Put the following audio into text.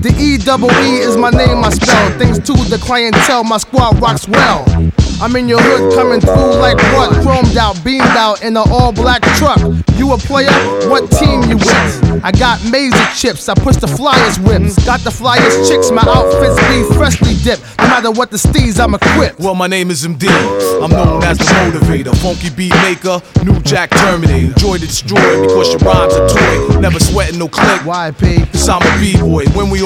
The E-double-E is my name, I spell. Things to the clientele, my squad rocks well. I'm in your hood coming through like what? Chromed out, beamed out in an all-black truck. You a player? What team you with? I got Maisie chips, I push the flyers whips. Got the flyers chicks, my outfits be freshly dipped. No matter what the steez, I'm equipped. Well, my name is MD. I'm known as the motivator, funky beat maker, new jack terminator. Joy to destroy because your rhymes are toy. Never sweating no click. YP. Cause I'm a B-boy. When we